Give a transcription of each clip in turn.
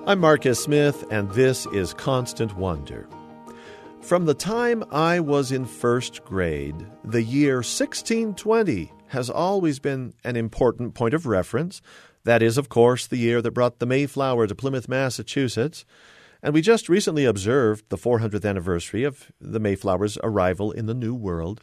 I'm Marcus Smith, and this is Constant Wonder. From the time I was in first grade, the year 1620 has always been an important point of reference. That is, of course, the year that brought the Mayflower to Plymouth, Massachusetts. And we just recently observed the 400th anniversary of the Mayflower's arrival in the New World.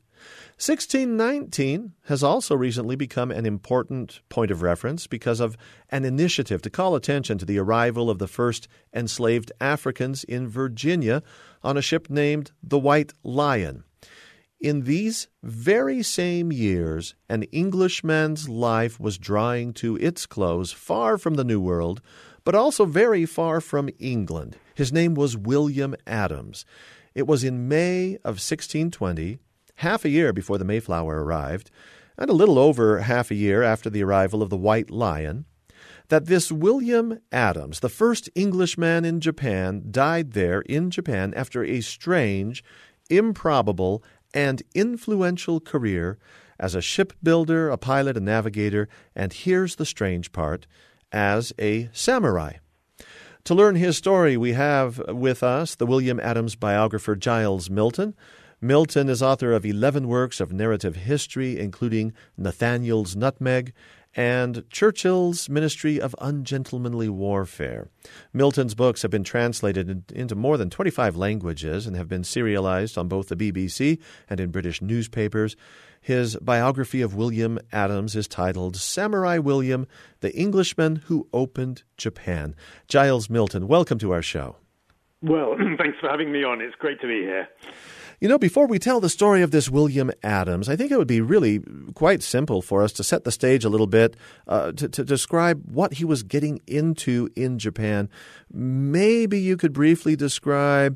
1619 has also recently become an important point of reference because of an initiative to call attention to the arrival of the first enslaved Africans in Virginia on a ship named the White Lion. In these very same years, an Englishman's life was drawing to its close far from the New World, but also very far from England. His name was William Adams. It was in May of 1620, half a year before the Mayflower arrived, and a little over half a year after the arrival of the White Lion, that this William Adams, the first Englishman in Japan, died there in Japan after a strange, improbable, and influential career as a shipbuilder, a pilot, a navigator, and here's the strange part, as a samurai. To learn his story, we have with us the William Adams biographer Giles Milton. Milton is author of 11 works of narrative history, including Nathaniel's Nutmeg and Churchill's Ministry of Ungentlemanly Warfare. Milton's books have been translated into more than 25 languages and have been serialized on both the BBC and in British newspapers. His biography of William Adams is titled Samurai William, the Englishman Who Opened Japan. Giles Milton, welcome to our show. Well, thanks for having me on. It's great to be here. You know, before we tell the story of this William Adams, I think it would be really quite simple for us to set the stage a little bit, to describe what he was getting into in Japan. Maybe you could briefly describe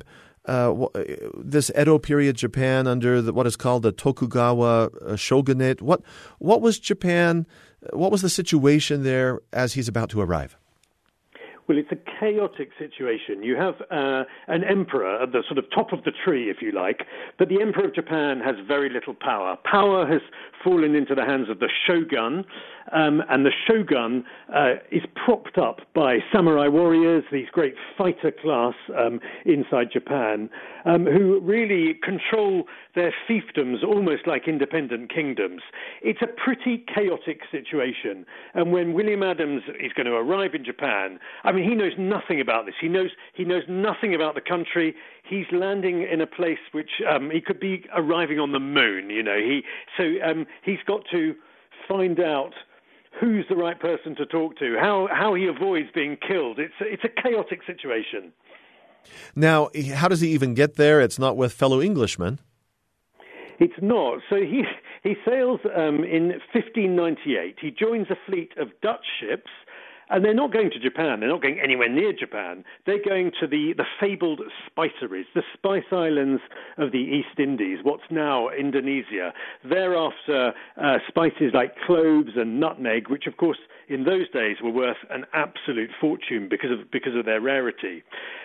this Edo period Japan under what is called the Tokugawa shogunate. What was Japan? What was the situation there as he's about to arrive? Well, it's a chaotic situation. You have an emperor at the sort of top of the tree, if you like, but the emperor of Japan has very little power. Power has fallen into the hands of the shogun, and the shogun is propped up by samurai warriors, these great fighter class inside Japan, who really control their fiefdoms almost like independent kingdoms. It's a pretty chaotic situation. And when William Adams is going to arrive in Japan, I mean, he knows nothing about this. He knows nothing about the country. He's landing in a place which he could be arriving on the moon. You know, he's got to find out who's the right person to talk to, how he avoids being killed. It's a chaotic situation. Now, how does he even get there? It's not with fellow Englishmen. It's not. So he sails in 1598. He joins a fleet of Dutch ships, and they're not going to Japan. They're not going anywhere near Japan. They're going to the fabled spiceries, the spice islands of the East Indies, what's now Indonesia. Thereafter, spices like cloves and nutmeg, which, of course, in those days were worth an absolute fortune because of their rarity.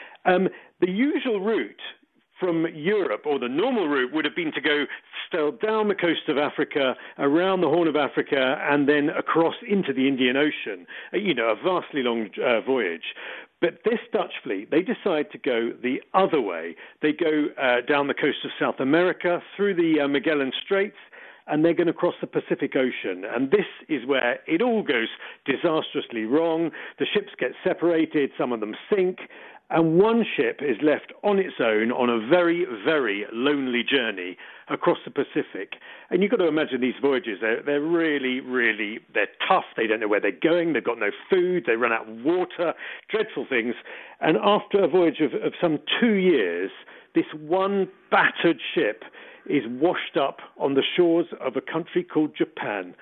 The usual route from Europe, or the normal route, would have been to go still down the coast of Africa, around the Horn of Africa, and then across into the Indian Ocean. A vastly long voyage. But this Dutch fleet, they decide to go the other way. They go down the coast of South America, through the Magellan Straits, and they're going to cross the Pacific Ocean. And this is where it all goes disastrously wrong. The ships get separated, some of them sink, and one ship is left on its own on a very, very lonely journey across the Pacific. And you've got to imagine these voyages, they're really, really, they're tough. They don't know where they're going. They've got no food. They run out of water, dreadful things. And after a voyage of some 2 years, this one battered ship is washed up on the shores of a country called Japan.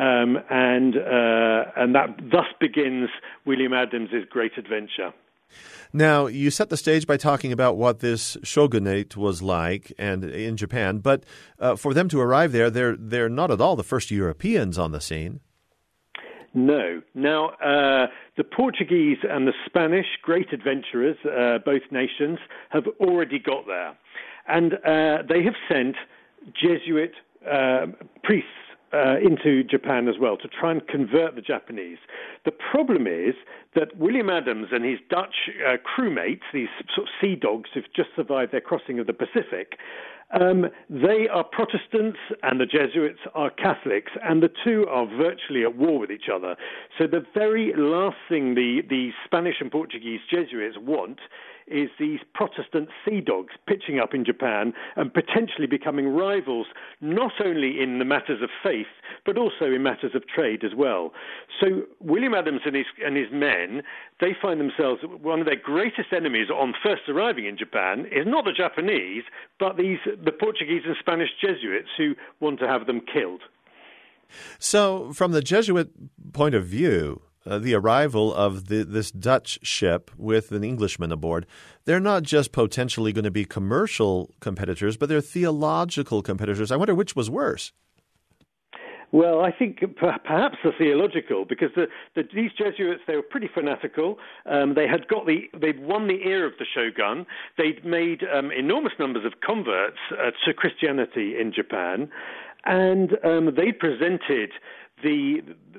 And that thus begins William Adams's great adventure. Now, you set the stage by talking about what this shogunate was like and in Japan, but for them to arrive there, they're not at all the first Europeans on the scene. No. Now, the Portuguese and the Spanish, great adventurers, both nations, have already got there. And they have sent Jesuit priests into Japan as well to try and convert the Japanese. The problem is that William Adams and his Dutch crewmates, these sort of sea dogs who've just survived their crossing of the Pacific, they are Protestants and the Jesuits are Catholics, and the two are virtually at war with each other. So the very last thing the Spanish and Portuguese Jesuits want is these Protestant sea dogs pitching up in Japan and potentially becoming rivals, not only in the matters of faith, but also in matters of trade as well. So William Adams and his men, they find themselves, one of their greatest enemies on first arriving in Japan is not the Japanese, but the Portuguese and Spanish Jesuits who want to have them killed. So from the Jesuit point of view, the arrival of this Dutch ship with an Englishman aboard, they're not just potentially going to be commercial competitors, but they're theological competitors. I wonder which was worse. Well, I think perhaps the theological, because these Jesuits, they were pretty fanatical. They'd won the ear of the shogun. They'd made enormous numbers of converts to Christianity in Japan, and they presented the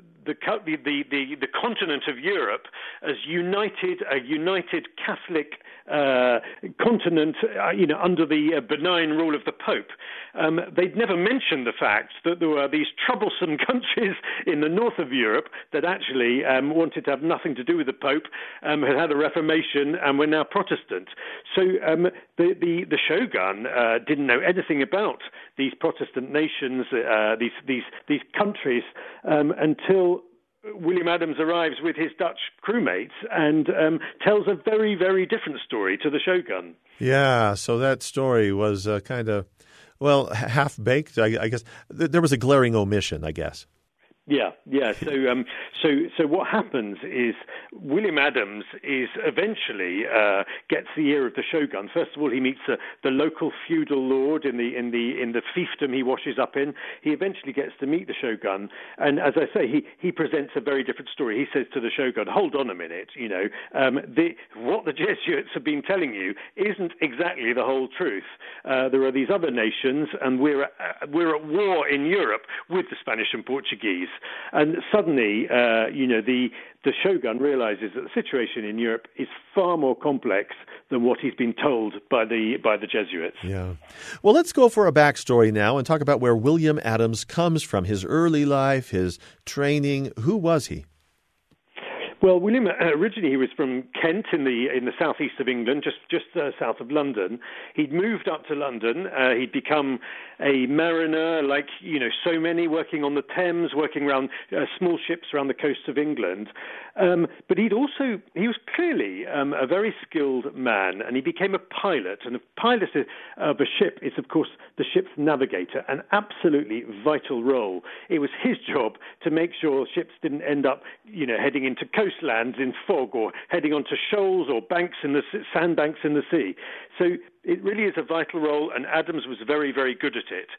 continent of Europe as a united Catholic continent, under the benign rule of the Pope. They'd never mentioned the fact that there were these troublesome countries in the north of Europe that actually wanted to have nothing to do with the Pope, had a Reformation, and were now Protestant. So the shogun didn't know anything about these Protestant nations, these countries, until William Adams arrives with his Dutch crewmates and tells a very, very different story to the shogun. Yeah, so that story was kind of, half-baked, I guess. There was a glaring omission, I guess. Yeah. So what happens is William Adams is eventually gets the ear of the shogun. First of all, he meets the local feudal lord in the fiefdom he washes up in. He eventually gets to meet the shogun, and as I say, he presents a very different story. He says to the shogun, "Hold on a minute, what the Jesuits have been telling you isn't exactly the whole truth. There are these other nations, and we're at war in Europe with the Spanish and Portuguese." And suddenly, the shogun realizes that the situation in Europe is far more complex than what he's been told by the Jesuits. Yeah. Well, let's go for a backstory now and talk about where William Adams comes from, his early life, his training. Who was he? Well, William, originally he was from Kent in the southeast of England, just south of London. He'd moved up to London. He'd become a mariner, like so many, working on the Thames, working around small ships around the coast of England. But he was clearly a very skilled man, and he became a pilot. And a pilot of a ship is, of course, the ship's navigator, an absolutely vital role. It was his job to make sure ships didn't end up, heading into coastlands in fog or heading onto shoals or sandbanks in the sea. So it really is a vital role, and Adams was very, very good at it.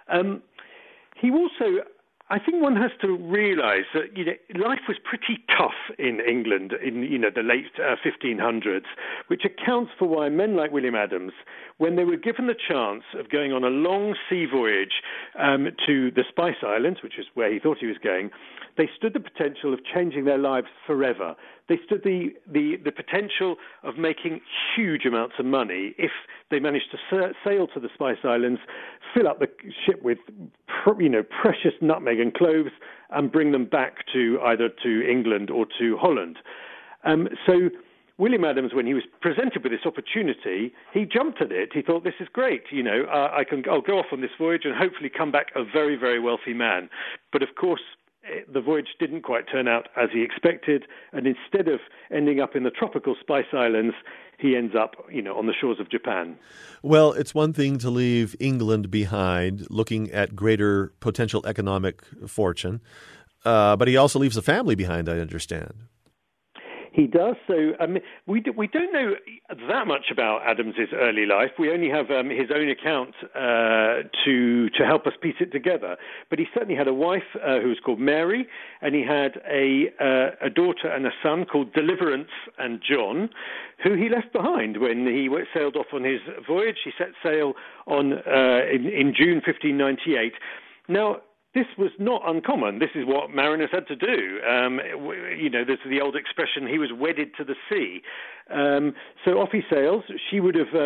He also, I think one has to realize that life was pretty tough in England in the late 1500s, which accounts for why men like William Adams, when they were given the chance of going on a long sea voyage to the Spice Islands, which is where he thought he was going, they stood the potential of changing their lives forever. They stood the potential of making huge amounts of money if they managed to sail to the Spice Islands, fill up the ship with precious nutmeg and cloves, and bring them back to either to England or to Holland. So William Adams, when he was presented with this opportunity, he jumped at it. He thought, this is great. I'll go off on this voyage and hopefully come back a very, very wealthy man. But of course, the voyage didn't quite turn out as he expected, and instead of ending up in the tropical Spice Islands, he ends up, on the shores of Japan. Well, it's one thing to leave England behind, looking at greater potential economic fortune, but he also leaves a family behind, I understand. He does. So we don't know that much about Adams's early life. We only have his own account to help us piece it together. But he certainly had a wife who was called Mary, and he had a daughter and a son called Deliverance and John, who he left behind when he sailed off on his voyage. He set sail in June 1598. Now, this was not uncommon. This is what mariners had to do. There's the old expression, he was wedded to the sea. So off he sails. She would have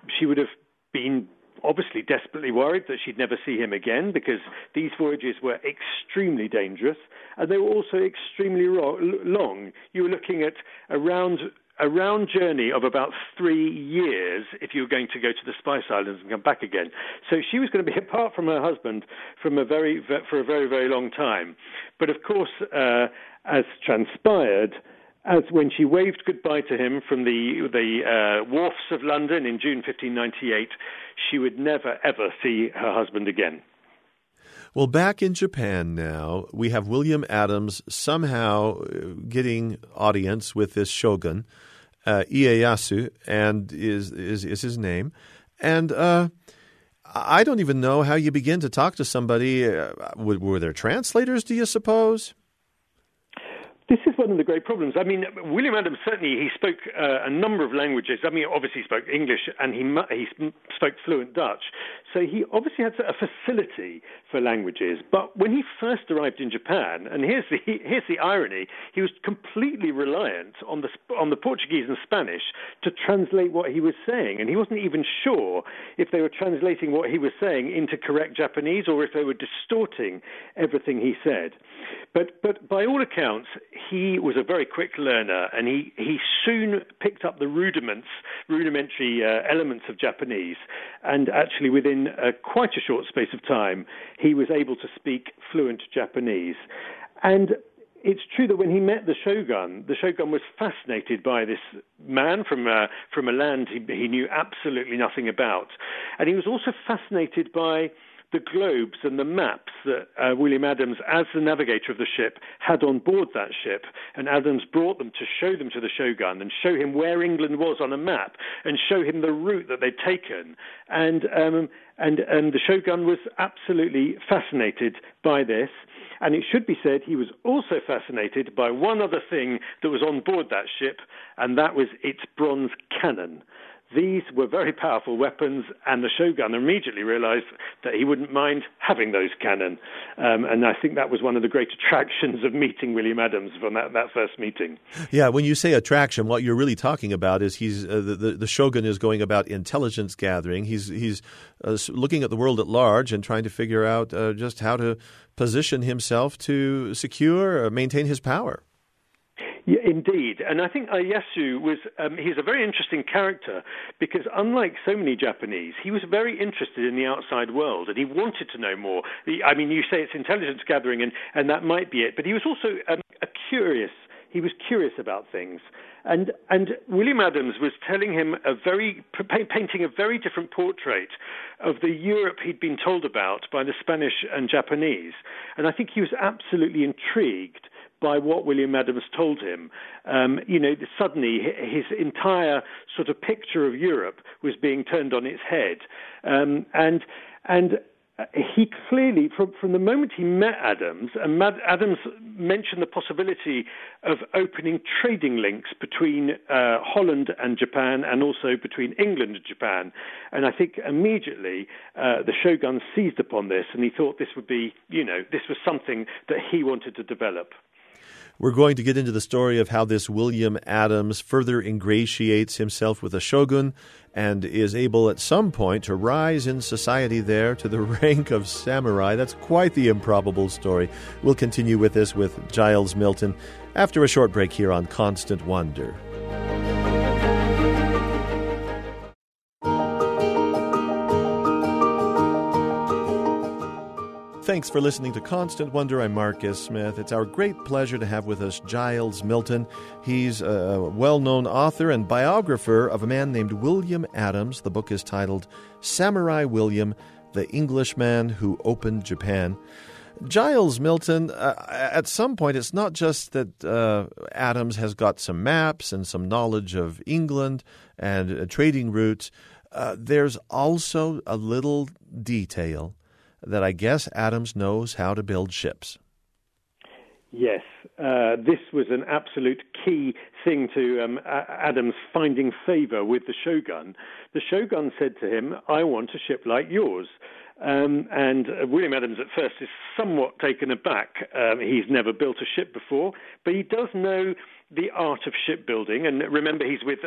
been obviously desperately worried that she'd never see him again, because these voyages were extremely dangerous, and they were also extremely long. You were looking at a round journey of about 3 years if you were going to go to the Spice Islands and come back again. So she was going to be apart from her husband for a very, very long time. But of course, as transpired, as when she waved goodbye to him from the wharfs of London in June 1598, she would never, ever see her husband again. Well, back in Japan now, we have William Adams somehow getting audience with this shogun, Ieyasu, and is his name. And I don't even know how you begin to talk to somebody. Were there translators, do you suppose? This is one of the great problems. I mean, William Adams, certainly, he spoke a number of languages. I mean, obviously he spoke English, and he spoke fluent Dutch. So he obviously had a facility for languages. But when he first arrived in Japan, and here's the irony, he was completely reliant on the Portuguese and Spanish to translate what he was saying. And he wasn't even sure if they were translating what he was saying into correct Japanese or if they were distorting everything he said. But by all accounts, he was a very quick learner, and he soon picked up the rudimentary elements of Japanese, and actually within quite a short space of time, he was able to speak fluent Japanese. And it's true that when he met the shogun was fascinated by this man from a land he knew absolutely nothing about. And he was also fascinated by the globes and the maps that William Adams, as the navigator of the ship, had on board that ship. And Adams brought them to show them to the shogun and show him where England was on a map and show him the route that they'd taken. And the shogun was absolutely fascinated by this. And it should be said he was also fascinated by one other thing that was on board that ship, and that was its bronze cannon. These were very powerful weapons, and the shogun immediately realized that he wouldn't mind having those cannon. And I think that was one of the great attractions of meeting William Adams from that first meeting. Yeah, when you say attraction, what you're really talking about is he's the shogun is going about intelligence gathering. He's looking at the world at large and trying to figure out just how to position himself to secure, maintain his power. Yeah, indeed. And I think Ieyasu he's a very interesting character because unlike so many Japanese, he was very interested in the outside world and he wanted to know more. I mean, you say it's intelligence gathering and that might be it, but he was also he was curious about things. And William Adams was telling him painting a very different portrait of the Europe he'd been told about by the Spanish and Japanese. And I think he was absolutely intrigued by what William Adams told him. Suddenly his entire sort of picture of Europe was being turned on its head. And he clearly, from the moment he met Adams, and Adams mentioned the possibility of opening trading links between Holland and Japan and also between England and Japan. And I think immediately the shogun seized upon this and he thought this would be, this was something that he wanted to develop. We're going to get into the story of how this William Adams further ingratiates himself with the shogun and is able at some point to rise in society there to the rank of samurai. That's quite the improbable story. We'll continue with this with Giles Milton after a short break here on Constant Wonder. Thanks for listening to Constant Wonder. I'm Marcus Smith. It's our great pleasure to have with us Giles Milton. He's a well-known author and biographer of a man named William Adams. The book is titled Samurai William, the Englishman Who Opened Japan. Giles Milton, at some point, it's not just that Adams has got some maps and some knowledge of England and trading routes. There's also a little detail that I guess Adams knows how to build ships. Yes, this was an absolute key thing to Adams finding favor with the shogun. The shogun said to him, "I want a ship like yours." And William Adams at first is somewhat taken aback. He's never built a ship before, but he does know the art of shipbuilding. And remember, he's with,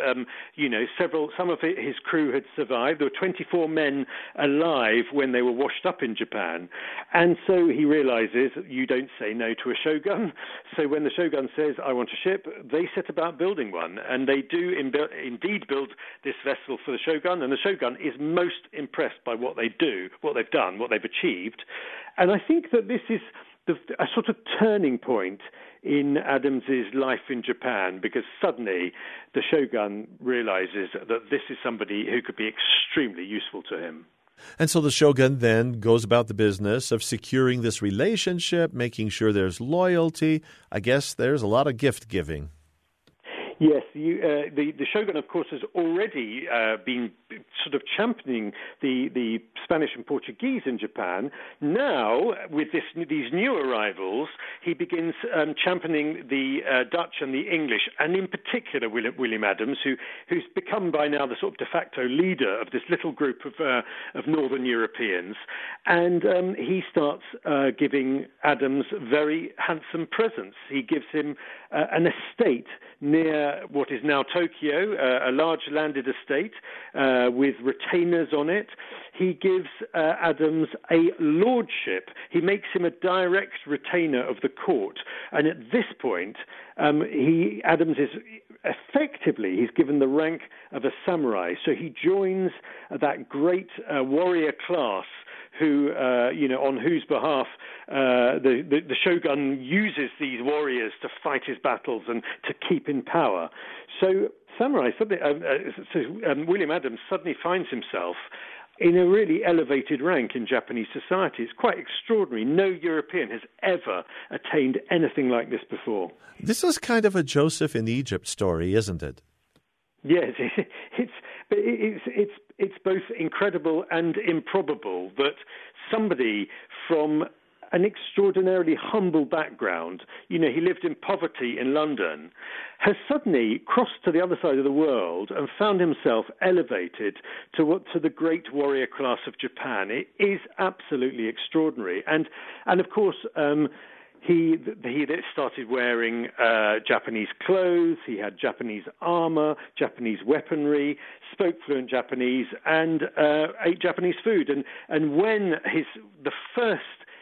some of his crew had survived. There were 24 men alive when they were washed up in Japan. And so he realizes you don't say no to a shogun. So when the shogun says, "I want a ship," they set about building one. And they do indeed build this vessel for the shogun. And the shogun is most impressed by what they do, what they've done, what they've achieved. And I think that this is a sort of turning point in Adams's life in Japan, because suddenly the shogun realizes that this is somebody who could be extremely useful to him. And so the shogun then goes about the business of securing this relationship, making sure there's loyalty. I guess there's a lot of gift giving. Yes, the shogun, of course, has already been sort of championing the Spanish and Portuguese in Japan. Now, with these new arrivals, he begins championing the Dutch and the English, and in particular William Adams, who's become by now the sort of de facto leader of this little group of Northern Europeans. And he starts giving Adams very handsome presents. He gives him an estate near what is now Tokyo, a large landed estate with retainers on it. He gives Adams a lordship. He makes him a direct retainer of the court. And at this point, Adams is effectively, he's given the rank of a samurai. So he joins that great warrior class who, on whose behalf the shogun uses these warriors to fight his battles and to keep in power. So William Adams suddenly finds himself in a really elevated rank in Japanese society. It's quite extraordinary. No European has ever attained anything like this before. This is kind of a Joseph in Egypt story, isn't it? Yes, it's both incredible and improbable that somebody from an extraordinarily humble background, he lived in poverty in London, has suddenly crossed to the other side of the world and found himself elevated to the great warrior class of Japan. It is absolutely extraordinary. And of course, He started wearing Japanese clothes, he had Japanese armor, Japanese weaponry, spoke fluent Japanese, and ate Japanese food. And when the first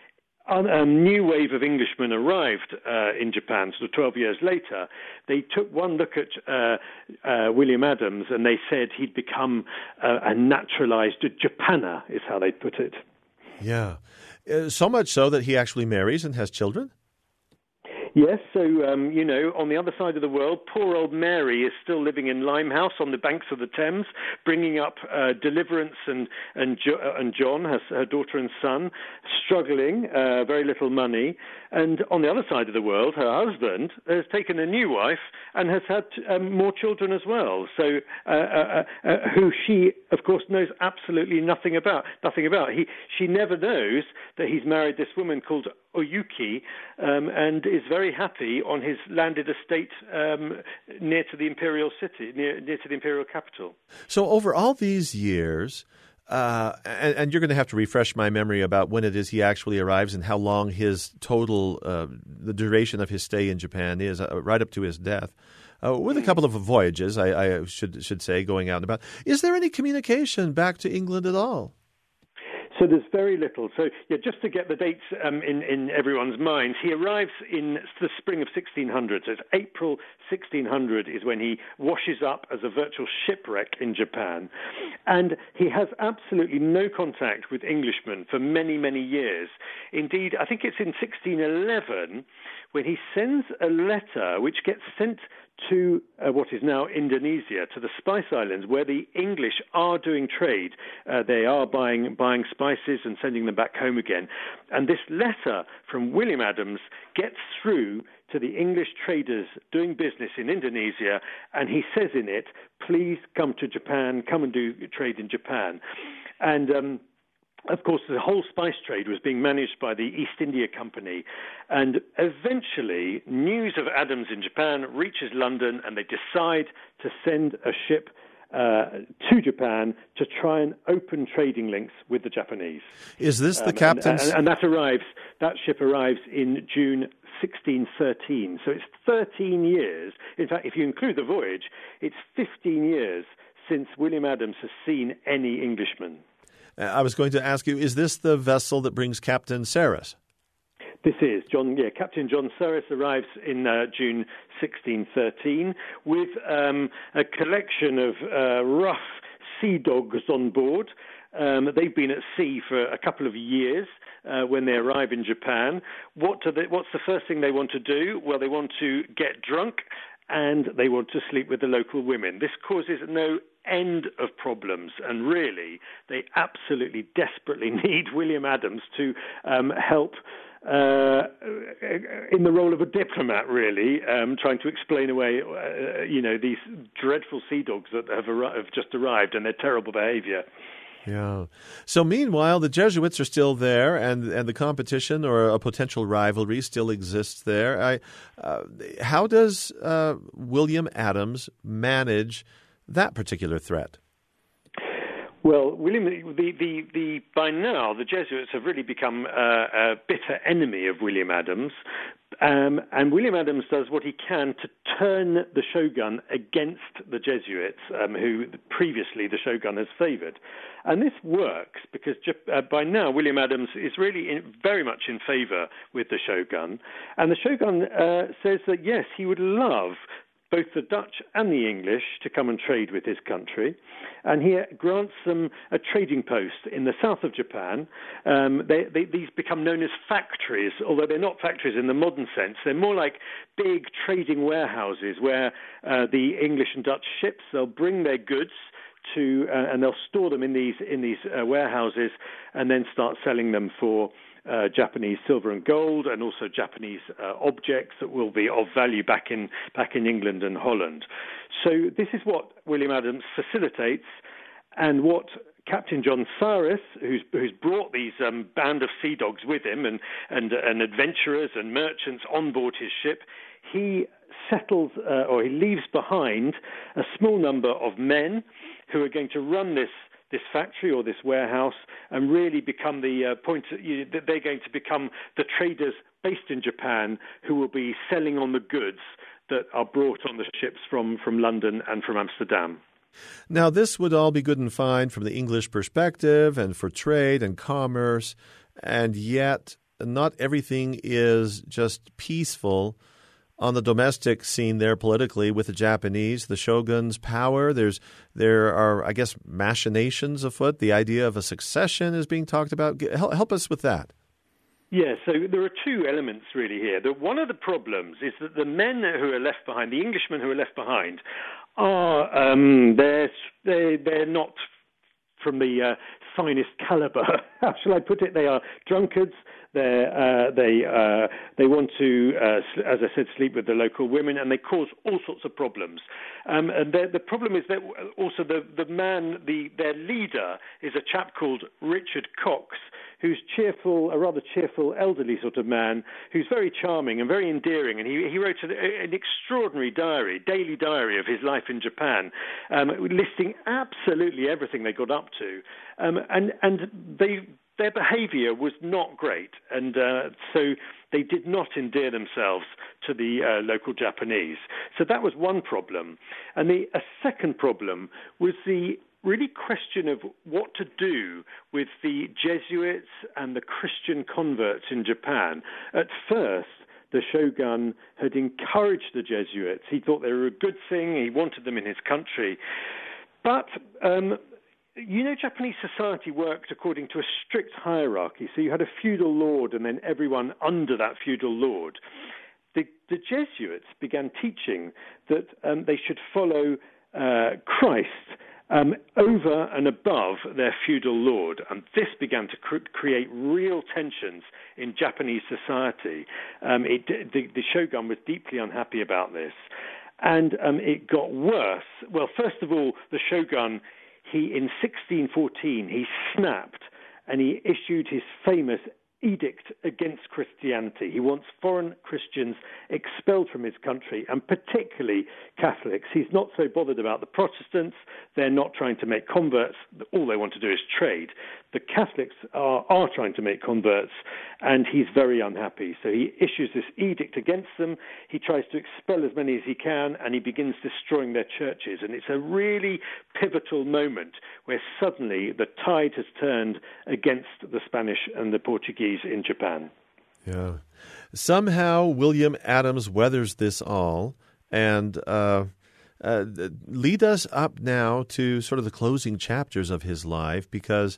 new wave of Englishmen arrived in Japan, sort of 12 years later, they took one look at William Adams and they said he'd become a naturalized Japaner, is how they put it. Yeah. So much so that he actually marries and has children? Yes, so, on the other side of the world, poor old Mary is still living in Limehouse on the banks of the Thames, bringing up Deliverance and John, her daughter and son, struggling, very little money. And on the other side of the world, her husband has taken a new wife and has had more children as well, so who she, of course, knows absolutely nothing about. She never knows that he's married this woman called Oyuki, and is very happy on his landed estate near to the imperial city, near to the imperial capital. So over all these years, and you're going to have to refresh my memory about when it is he actually arrives and how long his total, the duration of his stay in Japan is, right up to his death. With a couple of voyages, I should say, going out and about. Is there any communication back to England at all? So there's very little. So just to get the dates in everyone's minds, he arrives in the spring of 1600. So it's April 1600 is when he washes up as a virtual shipwreck in Japan. And he has absolutely no contact with Englishmen for many, many years. Indeed, I think it's in 1611 when he sends a letter which gets sent to what is now Indonesia, to the Spice Islands, where the English are doing trade. They are buying spices and sending them back home again. And this letter from William Adams gets through to the English traders doing business in Indonesia, and he says in it, please come to Japan, come and do trade in Japan. And of course, the whole spice trade was being managed by the East India Company. And eventually, news of Adams in Japan reaches London, and they decide to send a ship to Japan to try and open trading links with the Japanese. Is this the captain's... And that ship arrives in June 1613. So it's 13 years. In fact, if you include the voyage, it's 15 years since William Adams has seen any Englishman. I was going to ask you, is this the vessel that brings Captain Sarris? This is Captain John Sarris arrives in June 1613 with a collection of rough sea dogs on board. They've been at sea for a couple of years when they arrive in Japan. What's the first thing they want to do? Well, they want to get drunk and they want to sleep with the local women. This causes no end of problems, and really, they absolutely desperately need William Adams to help in the role of a diplomat, really, trying to explain away, these dreadful sea dogs that have just arrived and their terrible behavior. Yeah. So meanwhile, the Jesuits are still there, and the competition or a potential rivalry still exists there. How does William Adams manage that particular threat? Well, by now, the Jesuits have really become a bitter enemy of William Adams. And William Adams does what he can to turn the shogun against the Jesuits, who previously the shogun has favoured. And this works because by now William Adams is really very much in favour with the shogun. And the shogun says that, yes, he would love both the Dutch and the English to come and trade with his country. And he grants them a trading post in the south of Japan. These become known as factories, although they're not factories in the modern sense. They're more like big trading warehouses where the English and Dutch ships, they'll bring their goods to, and they'll store them in these warehouses and then start selling them for Japanese silver and gold, and also Japanese objects that will be of value back in England and Holland. So this is what William Adams facilitates, and what Captain John Sarris, who's brought these band of sea dogs with him and adventurers and merchants on board his ship, he settles or he leaves behind a small number of men who are going to run this factory or this warehouse and really become the they're going to become the traders based in Japan who will be selling on the goods that are brought on the ships from London and from Amsterdam. Now, this would all be good and fine from the English perspective and for trade and commerce, and yet not everything is just peaceful on the domestic scene there politically with the Japanese, the shogun's power. There are, I guess, machinations afoot. The idea of a succession is being talked about. Help us with that. Yeah, so there are two elements really here. One of the problems is that the men who are left behind, the Englishmen who are left behind, are they're not from the finest caliber. How shall I put it? They are drunkards. They want to, as I said, sleep with the local women, and they cause all sorts of problems. And the problem is that also their leader is a chap called Richard Cox, who's a rather cheerful, elderly sort of man, who's very charming and very endearing. And he wrote an extraordinary daily diary of his life in Japan, listing absolutely everything they got up to. Their behaviour was not great, and so they did not endear themselves to the local Japanese. So that was one problem. And a second problem was the really question of what to do with the Jesuits and the Christian converts in Japan. At first, the shogun had encouraged the Jesuits. He thought they were a good thing. He wanted them in his country. But Japanese society worked according to a strict hierarchy. So you had a feudal lord and then everyone under that feudal lord. The Jesuits began teaching that they should follow Christ over and above their feudal lord. And this began to create real tensions in Japanese society. The shogun was deeply unhappy about this. And it got worse. Well, first of all, the shogun, in 1614, he snapped and he issued his famous edict against Christianity. He wants foreign Christians expelled from his country, and particularly Catholics. He's not so bothered about the Protestants. They're not trying to make converts. All they want to do is trade. The Catholics are trying to make converts, and he's very unhappy. So he issues this edict against them. He tries to expel as many as he can, and he begins destroying their churches. And it's a really pivotal moment where suddenly the tide has turned against the Spanish and the Portuguese in Japan. Yeah. Somehow William Adams weathers this all, and lead us up now to sort of the closing chapters of his life, because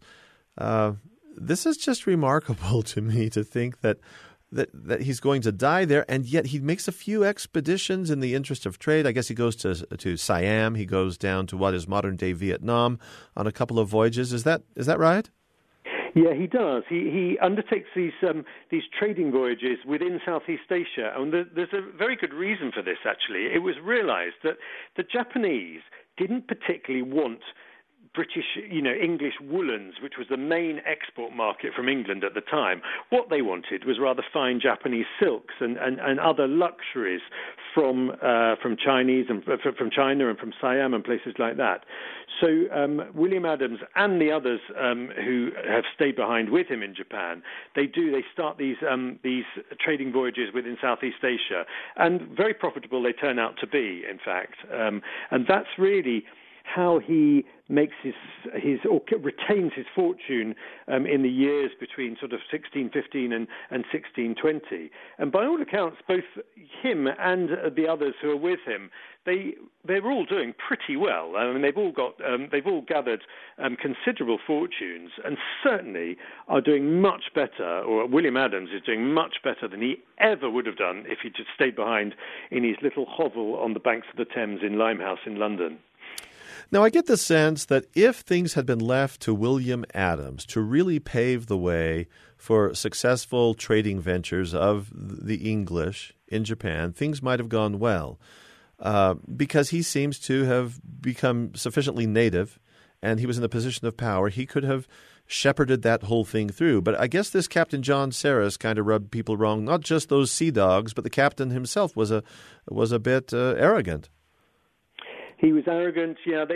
this is just remarkable to me to think that he's going to die there, and yet he makes a few expeditions in the interest of trade. I guess he goes to Siam. He goes down to what is modern-day Vietnam on a couple of voyages. Is that right? Yeah, he does. He undertakes these trading voyages within Southeast Asia, and there's a very good reason for this, actually. It was realized that the Japanese didn't particularly want British, English woolens, which was the main export market from England at the time. What they wanted was rather fine Japanese silks and other luxuries from Chinese and from China and from Siam and places like that. So William Adams and the others who have stayed behind with him in Japan, they start these trading voyages within Southeast Asia, and very profitable they turn out to be, in fact. And that's really how he makes or retains his fortune in the years between sort of 1615 and 1620. And by all accounts, both him and the others who are with him, they're all doing pretty well. I mean, they've all gathered considerable fortunes, and certainly are doing much better. Or William Adams is doing much better than he ever would have done if he'd just stayed behind in his little hovel on the banks of the Thames in Limehouse in London. Now, I get the sense that if things had been left to William Adams to really pave the way for successful trading ventures of the English in Japan, things might have gone well, because he seems to have become sufficiently native, and he was in a position of power. He could have shepherded that whole thing through. But I guess this Captain John Serres kind of rubbed people wrong, not just those sea dogs, but the captain himself was a bit arrogant. He was arrogant. Yeah,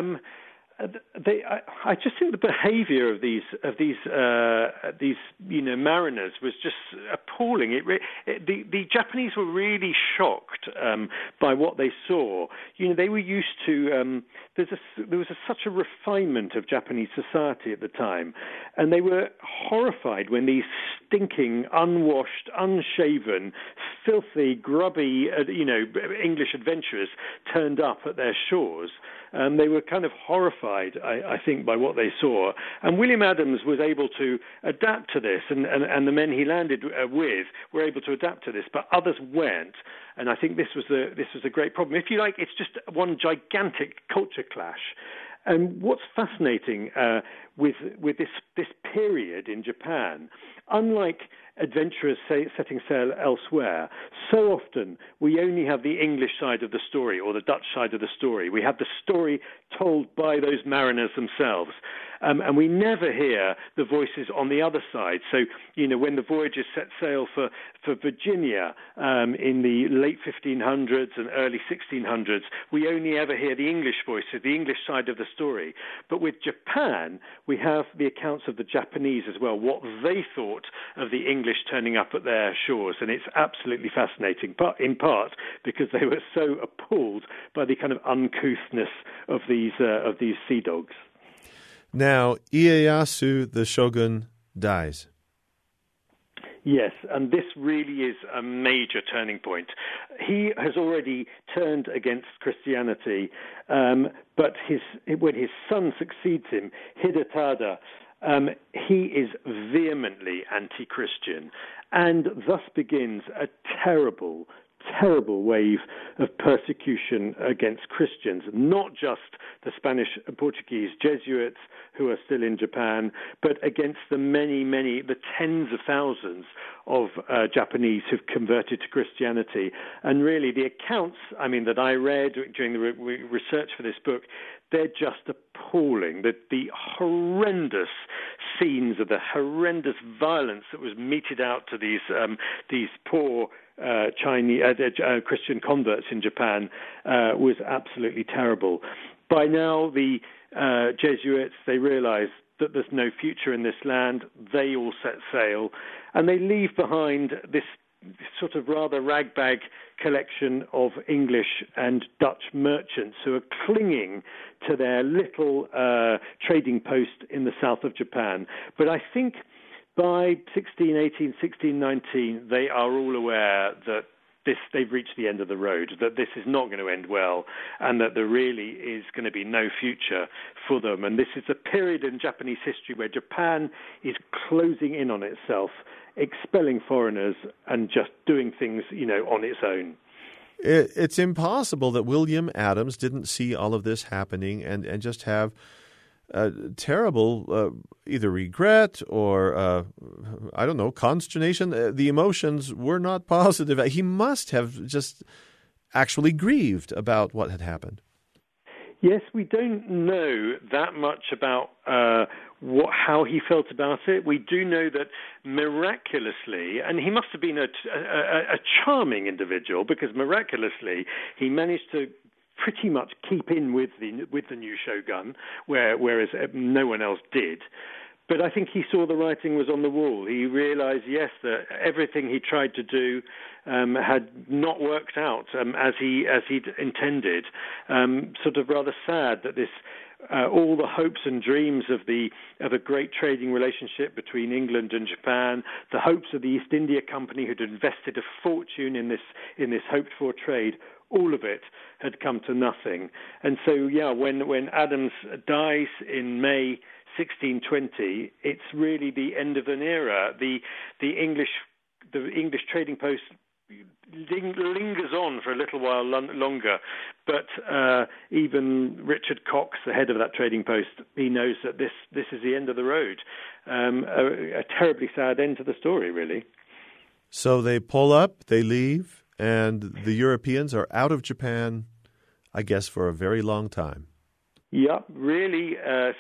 I just think the behaviour of these mariners was just appalling. The Japanese were really shocked by what they saw. They were used to there was such a refinement of Japanese society at the time, and they were horrified when these stinking, unwashed, unshaven, filthy, grubby, English adventurers turned up at their shores. They were kind of horrified, I think, by what they saw. And William Adams was able to adapt to this, and the men he landed with were able to adapt to this, but others weren't. And I think this was a great problem. If you like, it's just one gigantic culture clash. And what's fascinating with this period in Japan, unlike adventurers setting sail elsewhere, so often we only have the English side of the story or the Dutch side of the story. We have the story told by those mariners themselves. And we never hear the voices on the other side. So, when the voyagers set sail for Virginia in the late 1500s and early 1600s, we only ever hear the English voices, the English side of the story. But with Japan, we have the accounts of the Japanese as well, what they thought of the English turning up at their shores. And it's absolutely fascinating, but in part because they were so appalled by the kind of uncouthness of these sea dogs. Now, Ieyasu, the shogun, dies. Yes, and this really is a major turning point. He has already turned against Christianity, but when his son succeeds him, Hidetada, he is vehemently anti-Christian, and thus begins a terrible, terrible wave of persecution against Christians, not just the Spanish and Portuguese Jesuits who are still in Japan, but against the the tens of thousands of Japanese who've converted to Christianity. And really, the accounts, that I read during the research for this book, they're just appalling. The horrendous scenes of the horrendous violence that was meted out to these poor Chinese Christian converts in Japan was absolutely terrible. By now, the Jesuits, they realize that there's no future in this land. They all set sail, and they leave behind this sort of rather ragbag collection of English and Dutch merchants who are clinging to their little trading post in the south of Japan. But I think by 1618, 1619, they are all aware that they've reached the end of the road, that this is not going to end well, and that there really is going to be no future for them. And this is a period in Japanese history where Japan is closing in on itself, expelling foreigners and just doing things, on its own. It's impossible that William Adams didn't see all of this happening and just have terrible either regret or, consternation. The emotions were not positive. He must have just actually grieved about what had happened. Yes, we don't know that much about how he felt about it. We do know that miraculously, and he must have been a charming individual, because miraculously he managed to pretty much keep in with the new shogun, whereas no one else did. But I think he saw the writing was on the wall. He realized, yes, that everything he tried to do had not worked out as he'd intended. Sort of rather sad that this all the hopes and dreams of a great trading relationship between England and Japan, the hopes of the East India Company who'd invested a fortune in this hoped-for trade, all of it had come to nothing. And so, when Adams dies in May 1620, it's really the end of an era. The English trading post lingers on for a little while longer, but even Richard Cox, the head of that trading post, he knows that this is the end of the road. A terribly sad end to the story, really. So they pull up, they leave, and the Europeans are out of Japan, I guess, for a very long time. Yeah, really,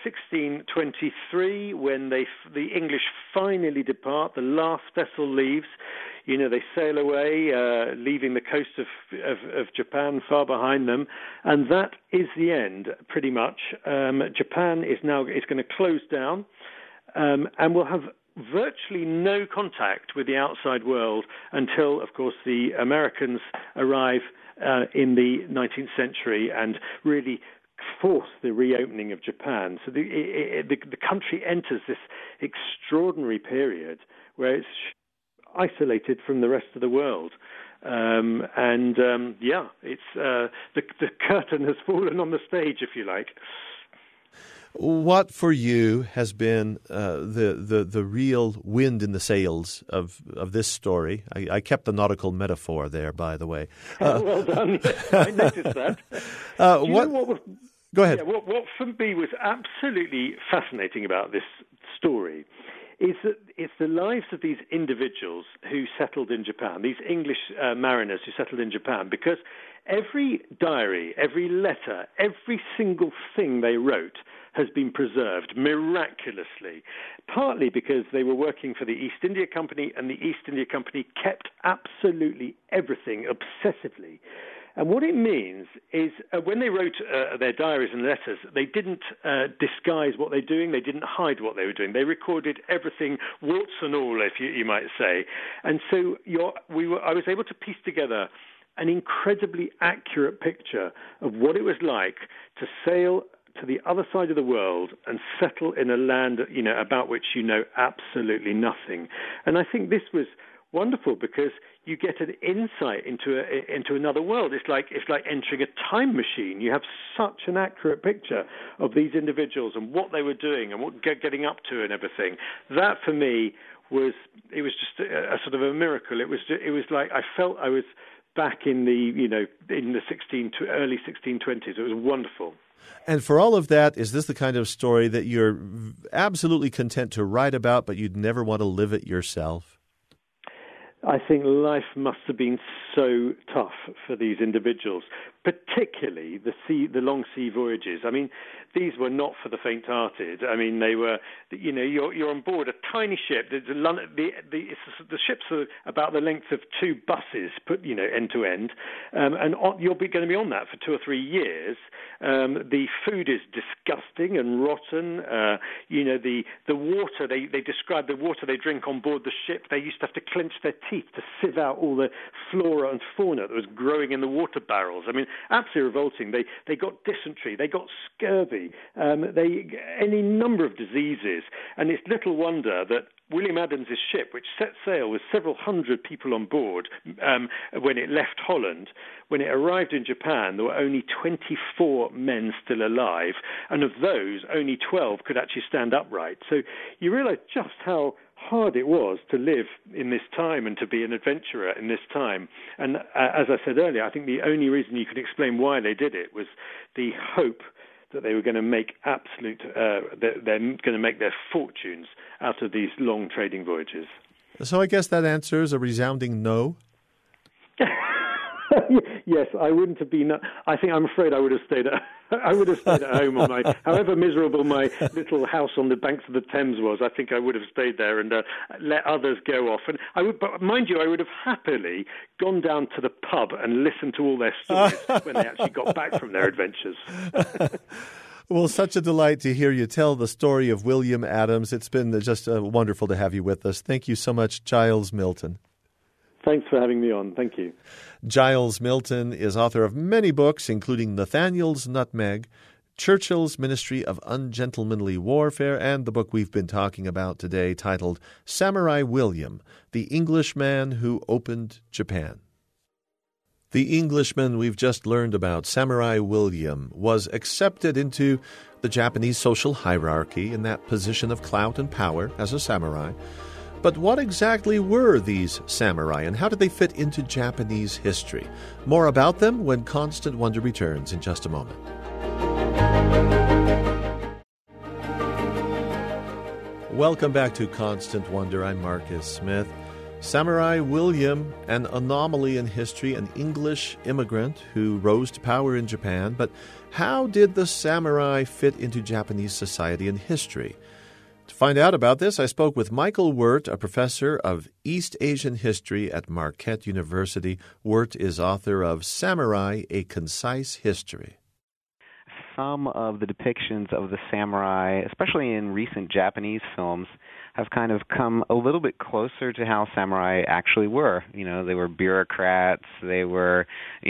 1623, when the English finally depart, the last vessel leaves. They sail away, leaving the coast of Japan far behind them, and that is the end, pretty much. Japan is going to close down, and will have virtually no contact with the outside world until, of course, the Americans arrive in the 19th century and really force the reopening of Japan. So the country enters this extraordinary period where it's isolated from the rest of the world. It's the curtain has fallen on the stage, if you like. What for you has been the real wind in the sails of this story? I kept the nautical metaphor there, by the way. Well done. I noticed that. Go ahead. Yeah, what for me was absolutely fascinating about this story is that it's the lives of these individuals who settled in Japan, these English mariners who settled in Japan, because every diary, every letter, every single thing they wrote has been preserved miraculously, partly because they were working for the East India Company, and the East India Company kept absolutely everything obsessively. And what it means is when they wrote their diaries and letters, they didn't disguise what they're doing. They didn't hide what they were doing. They recorded everything, warts and all, if you might say. And so I was able to piece together an incredibly accurate picture of what it was like to sail to the other side of the world and settle in a land, about which you know absolutely nothing. And I think this was wonderful because you get an insight into another world. It's like entering a time machine. You have such an accurate picture of these individuals and what they were doing and what getting up to and everything. That for me was just a sort of a miracle. It was like I felt I was back in the early 1620s. It was wonderful. And for all of that, is this the kind of story that you're absolutely content to write about, but you'd never want to live it yourself? I think life must have been so tough for these individuals, particularly the long sea voyages. I mean, these were not for the faint-hearted. I mean, they were, you're on board a tiny ship. The ships are about the length of two buses, end to end, and you're going to be on that for 2 or 3 years. The food is disgusting and rotten. The water, they describe the water they drink on board the ship. They used to have to clench their teeth to sieve out all the flora and fauna that was growing in the water barrels. I mean, absolutely revolting. They got dysentery, they got scurvy, any number of diseases, and it's little wonder that William Adams's ship, which set sail with several hundred people on board when it left Holland, when it arrived in Japan, there were only 24 men still alive, and of those, only 12 could actually stand upright. So you realize just how hard it was to live in this time and to be an adventurer in this time. And as I said earlier, I think the only reason you could explain why they did it was the hope that they were going to make they're going to make their fortunes out of these long trading voyages. So I guess that answers a resounding no. Yes, I wouldn't have been. I'm afraid I would have stayed at home on however miserable my little house on the banks of the Thames was. I think I would have stayed there and let others go off. And but mind you, I would have happily gone down to the pub and listened to all their stories when they actually got back from their adventures. Well, such a delight to hear you tell the story of William Adams. It's been just wonderful to have you with us. Thank you so much, Giles Milton. Thanks for having me on. Thank you. Giles Milton is author of many books, including Nathaniel's Nutmeg, Churchill's Ministry of Ungentlemanly Warfare, and the book we've been talking about today titled Samurai William, the Englishman Who Opened Japan. The Englishman we've just learned about, Samurai William, was accepted into the Japanese social hierarchy in that position of clout and power as a samurai. But what exactly were these samurai, and how did they fit into Japanese history? More about them when Constant Wonder returns in just a moment. Welcome back to Constant Wonder. I'm Marcus Smith. Samurai William, an anomaly in history, an English immigrant who rose to power in Japan. But how did the samurai fit into Japanese society and history? To find out about this, I spoke with Michael Wirt, a professor of East Asian history at Marquette University. Wirt is author of Samurai, A Concise History. Some of the depictions of the samurai, especially in recent Japanese films, have kind of come a little bit closer to how samurai actually were. They were bureaucrats. They were,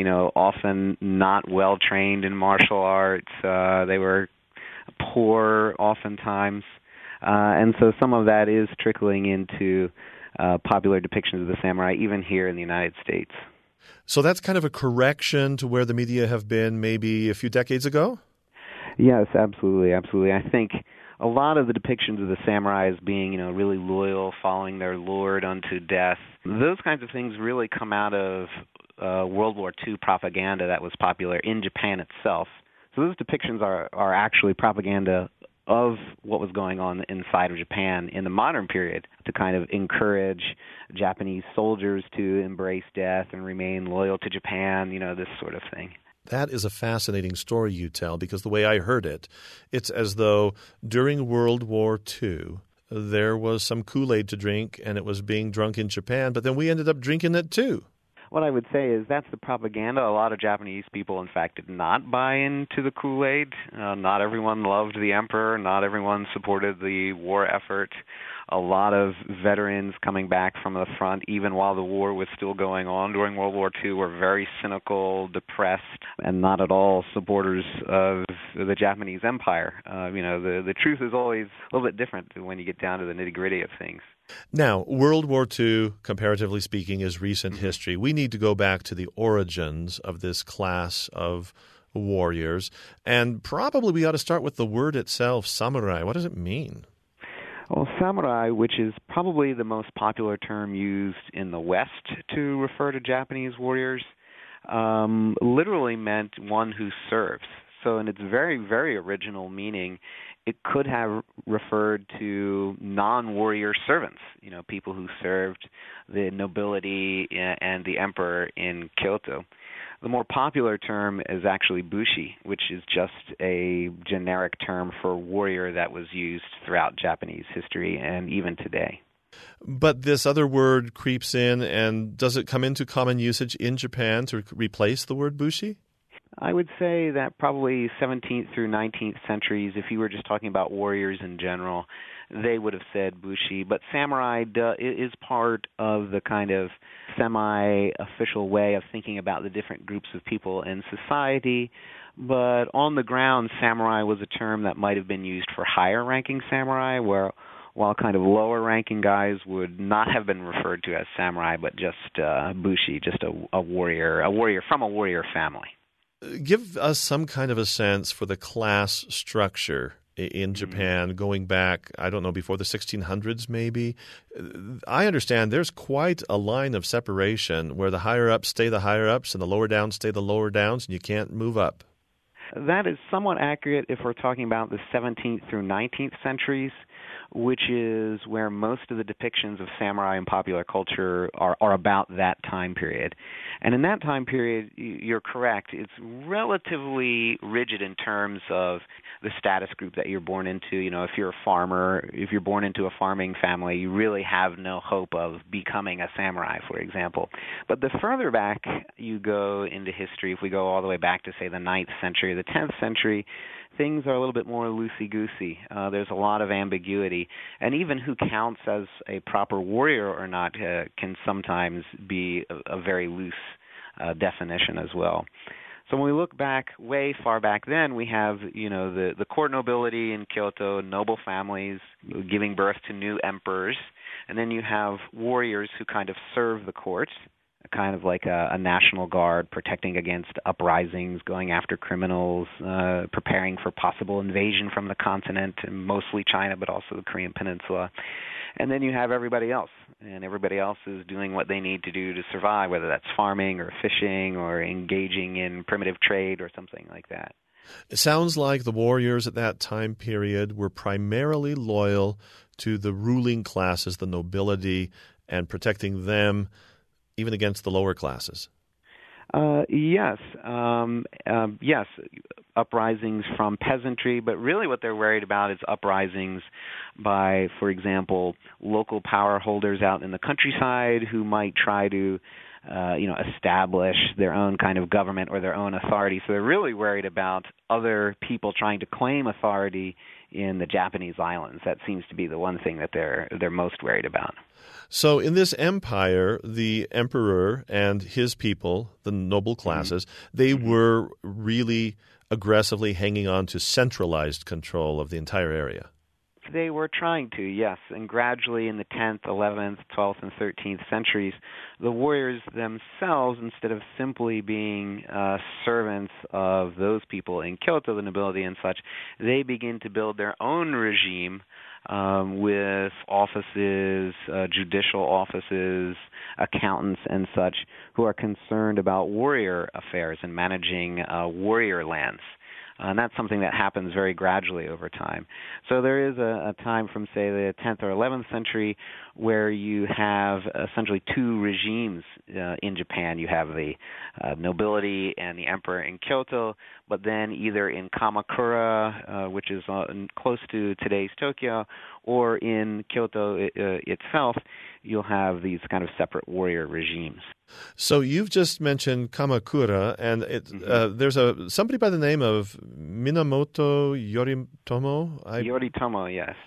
often not well trained in martial arts. They were poor oftentimes. And so some of that is trickling into popular depictions of the samurai, even here in the United States. So that's kind of a correction to where the media have been maybe a few decades ago? Yes, absolutely, absolutely. I think a lot of the depictions of the samurai as being, really loyal, following their lord unto death, those kinds of things really come out of World War II propaganda that was popular in Japan itself. So those depictions are actually propaganda of what was going on inside of Japan in the modern period to kind of encourage Japanese soldiers to embrace death and remain loyal to Japan, this sort of thing. That is a fascinating story you tell, because the way I heard it, it's as though during World War II, there was some Kool-Aid to drink, and it was being drunk in Japan, but then we ended up drinking it too. What I would say is that's the propaganda. A lot of Japanese people, in fact, did not buy into the Kool-Aid. Not everyone loved the emperor. Not everyone supported the war effort. A lot of veterans coming back from the front, even while the war was still going on during World War II, were very cynical, depressed, and not at all supporters of the Japanese empire. The truth is always a little bit different when you get down to the nitty-gritty of things. Now, World War II, comparatively speaking, is recent history. We need to go back to the origins of this class of warriors, and probably we ought to start with the word itself, samurai. What does it mean? Well, samurai, which is probably the most popular term used in the West to refer to Japanese warriors, literally meant one who serves. So in its very, very original meaning, it could have referred to non-warrior servants, people who served the nobility and the emperor in Kyoto. The more popular term is actually bushi, which is just a generic term for warrior that was used throughout Japanese history and even today. But this other word creeps in, and does it come into common usage in Japan to replace the word bushi? I would say that probably 17th through 19th centuries, if you were just talking about warriors in general, they would have said bushi. But samurai is part of the kind of semi-official way of thinking about the different groups of people in society. But on the ground, samurai was a term that might have been used for higher-ranking samurai, while kind of lower-ranking guys would not have been referred to as samurai, but just bushi, just a warrior from a warrior family. Give us some kind of a sense for the class structure in Japan going back, I don't know, before the 1600s maybe. I understand there's quite a line of separation where the higher-ups stay the higher-ups and the lower-downs stay the lower-downs, and you can't move up. That is somewhat accurate if we're talking about the 17th through 19th centuries, which is where most of the depictions of samurai in popular culture are about that time period. And in that time period, you're correct, it's relatively rigid in terms of the status group that you're born into. If you're a farmer, if you're born into a farming family, you really have no hope of becoming a samurai, for example. But the further back you go into history, if we go all the way back to, say, the 9th century, the 10th century, things are a little bit more loosey-goosey. There's a lot of ambiguity. And even who counts as a proper warrior or not can sometimes be a very loose definition as well. So when we look back, way far back then, we have, the court nobility in Kyoto, noble families giving birth to new emperors. And then you have warriors who kind of serve the court, kind of like a national guard protecting against uprisings, going after criminals, preparing for possible invasion from the continent, and mostly China, but also the Korean Peninsula. And then you have everybody else, and everybody else is doing what they need to do to survive, whether that's farming or fishing or engaging in primitive trade or something like that. It sounds like the warriors at that time period were primarily loyal to the ruling classes, the nobility, and protecting them even against the lower classes. Yes, uprisings from peasantry, but really what they're worried about is uprisings by, for example, local power holders out in the countryside who might try to establish their own kind of government or their own authority. So they're really worried about other people trying to claim authority in the Japanese islands. That seems to be the one thing that they're most worried about. So in this empire, the emperor and his people, the noble classes, they were really aggressively hanging on to centralized control of the entire area. They were trying to, yes, and gradually in the 10th, 11th, 12th, and 13th centuries, the warriors themselves, instead of simply being servants of those people in Kyoto, the nobility and such, they begin to build their own regime with offices, judicial offices, accountants and such, who are concerned about warrior affairs and managing warrior lands. And that's something that happens very gradually over time. So there is a time from, say, the 10th or 11th century where you have essentially two regimes in Japan. You have the nobility and the emperor in Kyoto, but then either in Kamakura, which is close to today's Tokyo, or in Kyoto itself, you'll have these kind of separate warrior regimes. So you've just mentioned Kamakura, and there's somebody by the name of Minamoto Yoritomo. Yoritomo, yes.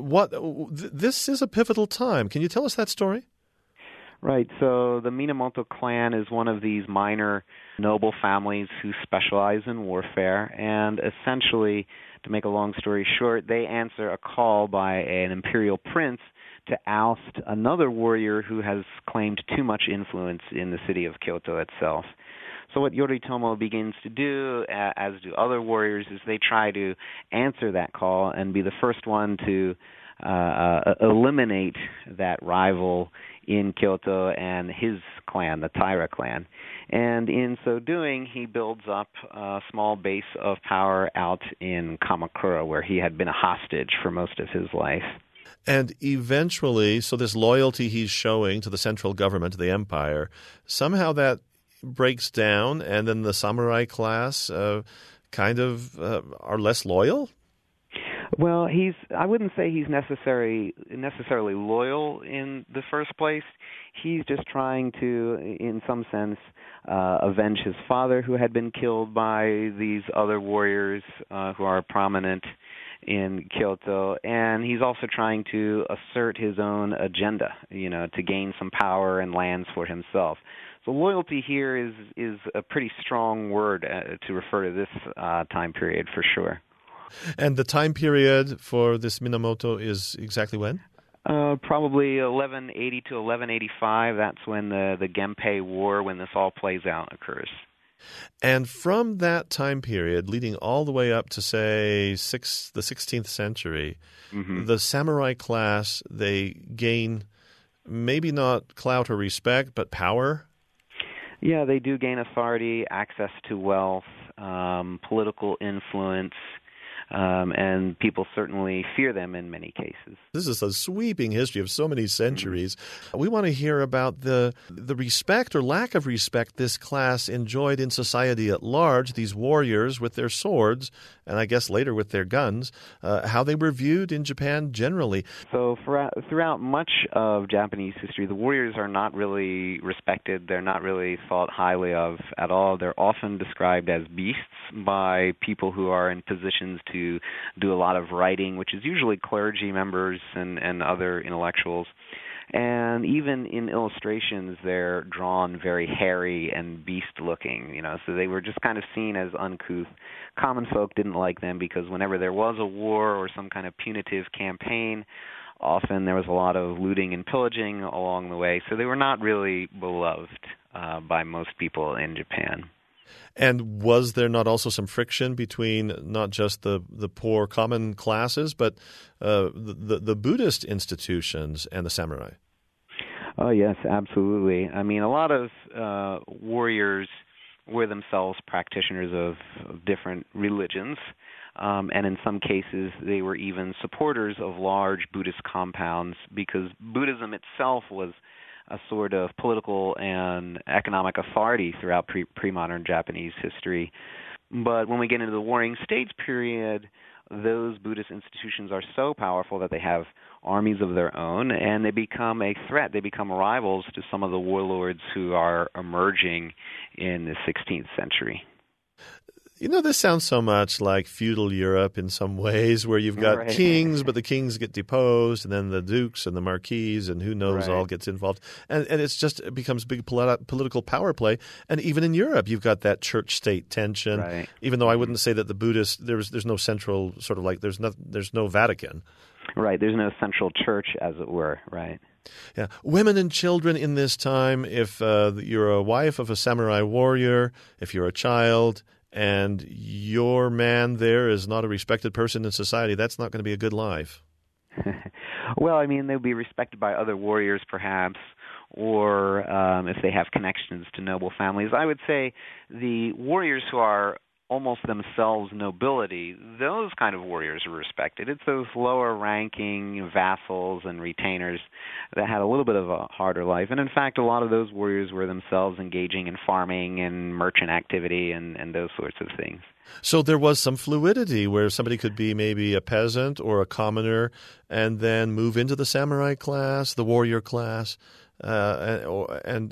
This is a pivotal time. Can you tell us that story? Right. So the Minamoto clan is one of these minor noble families who specialize in warfare, and essentially, to make a long story short, they answer a call by an imperial prince to oust another warrior who has claimed too much influence in the city of Kyoto itself. So what Yoritomo begins to do, as do other warriors, is they try to answer that call and be the first one to eliminate that rival in Kyoto and his clan, the Taira clan. And in so doing, he builds up a small base of power out in Kamakura, where he had been a hostage for most of his life. And eventually, so this loyalty he's showing to the central government, to the empire, somehow that breaks down, and then the samurai class are less loyal? Well, I wouldn't say he's necessarily loyal in the first place. He's just trying to, in some sense, avenge his father, who had been killed by these other warriors who are prominent in Kyoto, and he's also trying to assert his own agenda, to gain some power and lands for himself. So loyalty here is a pretty strong word to refer to this time period for sure. And the time period for this Minamoto is exactly when? Probably 1180 to 1185. That's when the Genpei War, when this all plays out, occurs. And from that time period, leading all the way up to, say, the 16th century, the samurai class, they gain maybe not clout or respect, but power? Yeah, they do gain authority, access to wealth, political influence, and people certainly fear them in many cases. This is a sweeping history of so many centuries. We want to hear about the respect or lack of respect this class enjoyed in society at large, these warriors with their swords, and I guess later with their guns, how they were viewed in Japan generally. So throughout much of Japanese history, the warriors are not really respected. They're not really thought highly of at all. They're often described as beasts by people who are in positions to do a lot of writing, which is usually clergy members and other intellectuals. And even in illustrations, they're drawn very hairy and beast-looking, so they were just kind of seen as uncouth. Common folk didn't like them because whenever there was a war or some kind of punitive campaign, often there was a lot of looting and pillaging along the way, so they were not really beloved by most people in Japan. And was there not also some friction between not just the poor common classes, but the Buddhist institutions and the samurai? Oh, yes, absolutely. I mean, a lot of warriors were themselves practitioners of different religions, and in some cases they were even supporters of large Buddhist compounds because Buddhism itself was a sort of political and economic authority throughout pre-modern Japanese history. But when we get into the Warring States period, those Buddhist institutions are so powerful that they have armies of their own, and they become a threat. They become rivals to some of the warlords who are emerging in the 16th century. This sounds so much like feudal Europe in some ways, where you've got kings, but the kings get deposed, and then the dukes and the marquises and who knows all gets involved. And it becomes big political power play. And even in Europe, you've got that church-state tension, even though I wouldn't say that the Buddhists, there's no central sort of like, there's no Vatican. Right, there's no central church, as it were, right. Yeah, women and children in this time, if you're a wife of a samurai warrior, if you're a child, and your man there is not a respected person in society, that's not going to be a good life. Well, I mean, they'll be respected by other warriors, perhaps, or if they have connections to noble families. I would say the warriors who are almost themselves nobility, those kind of warriors are respected. It's those lower-ranking vassals and retainers that had a little bit of a harder life. And in fact, a lot of those warriors were themselves engaging in farming and merchant activity and those sorts of things. So there was some fluidity where somebody could be maybe a peasant or a commoner and then move into the samurai class, the warrior class, and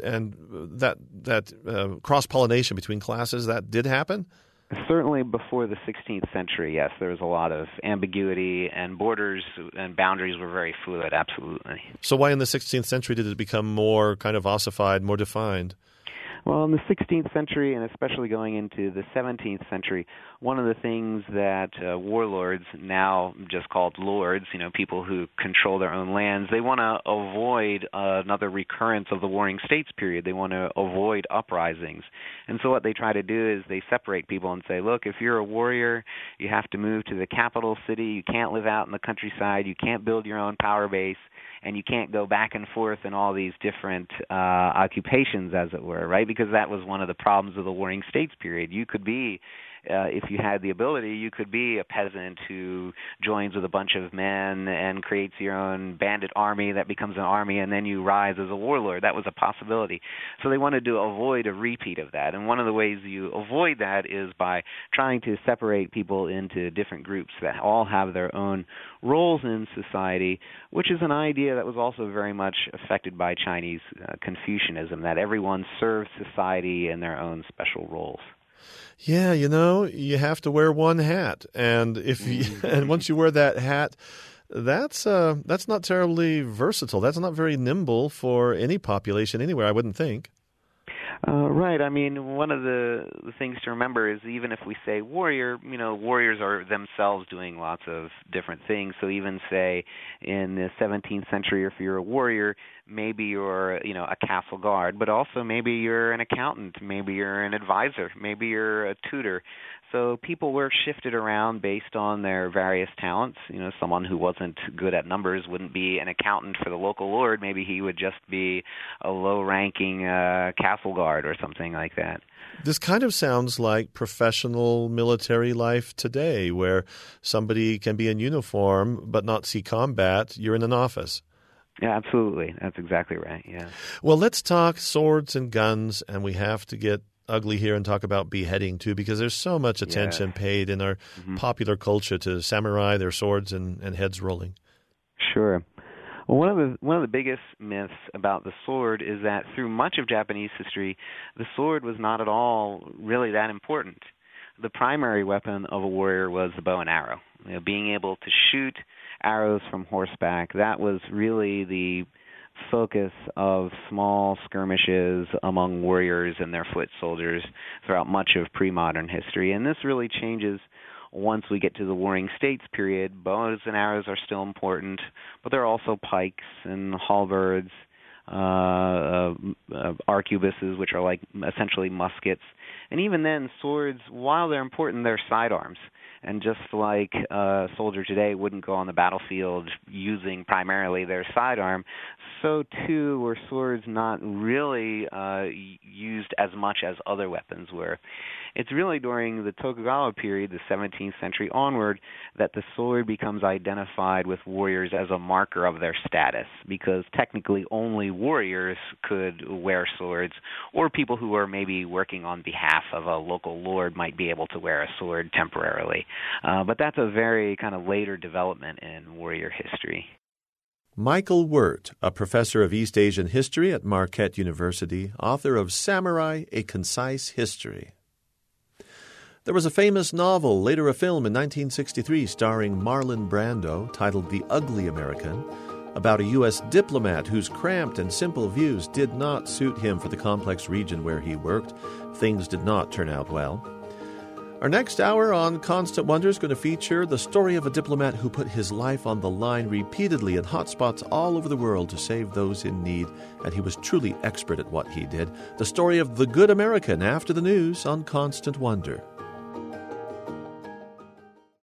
that cross-pollination between classes, that did happen? Certainly before the 16th century, yes, there was a lot of ambiguity, and borders and boundaries were very fluid, absolutely. So why in the 16th century did it become more kind of ossified, more defined? Well, in the 16th century, and especially going into the 17th century, one of the things that warlords, now just called lords, people who control their own lands, they want to avoid another recurrence of the Warring States period. They want to avoid uprisings. And so what they try to do is they separate people and say, look, if you're a warrior, you have to move to the capital city. You can't live out in the countryside. You can't build your own power base. And you can't go back and forth in all these different occupations, as it were, right? Because that was one of the problems of the Warring States period. You could be, if you had the ability, you could be a peasant who joins with a bunch of men and creates your own bandit army that becomes an army, and then you rise as a warlord. That was a possibility. So they wanted to avoid a repeat of that. And one of the ways you avoid that is by trying to separate people into different groups that all have their own roles in society, which is an idea that was also very much affected by Chinese Confucianism, that everyone serves society in their own special roles. Yeah, you have to wear one hat, and and once you wear that hat, that's not terribly versatile. That's not very nimble for any population anywhere, I wouldn't think. Right. I mean, one of the things to remember is even if we say warrior, warriors are themselves doing lots of different things. So even say in the 17th century, if you're a warrior, maybe you're, a castle guard, but also maybe you're an accountant, maybe you're an advisor, maybe you're a tutor. So people were shifted around based on their various talents. Someone who wasn't good at numbers wouldn't be an accountant for the local lord. Maybe he would just be a low-ranking castle guard or something like that. This kind of sounds like professional military life today, where somebody can be in uniform but not see combat. You're in an office. Yeah, absolutely. That's exactly right, yeah. Well, let's talk swords and guns, and we have to get ugly here and talk about beheading too, because there's so much attention paid in our popular culture to samurai, their swords and heads rolling. Sure. Well, one of the biggest myths about the sword is that through much of Japanese history, the sword was not at all really that important. The primary weapon of a warrior was the bow and arrow. Being able to shoot arrows from horseback, that was really the focus of small skirmishes among warriors and their foot soldiers throughout much of pre-modern history. And this really changes once we get to the Warring States period. Bows and arrows are still important, but there are also pikes and halberds, arquebuses, which are like essentially muskets. And even then, swords, while they're important, they're sidearms. And just like a soldier today wouldn't go on the battlefield using primarily their sidearm, so too were swords not really used as much as other weapons were. It's really during the Tokugawa period, the 17th century onward, that the sword becomes identified with warriors as a marker of their status, because technically only warriors could wear swords, or people who are maybe working on behalf of a local lord might be able to wear a sword temporarily. But that's a very kind of later development in warrior history. Michael Wirt, a professor of East Asian history at Marquette University, author of Samurai, A Concise History. There was a famous novel, later a film in 1963, starring Marlon Brando, titled The Ugly American, about a U.S. diplomat whose cramped and simple views did not suit him for the complex region where he worked. Things did not turn out well. Our next hour on Constant Wonder is going to feature the story of a diplomat who put his life on the line repeatedly in hotspots all over the world to save those in need, and he was truly expert at what he did. The story of the Good American after the news on Constant Wonder.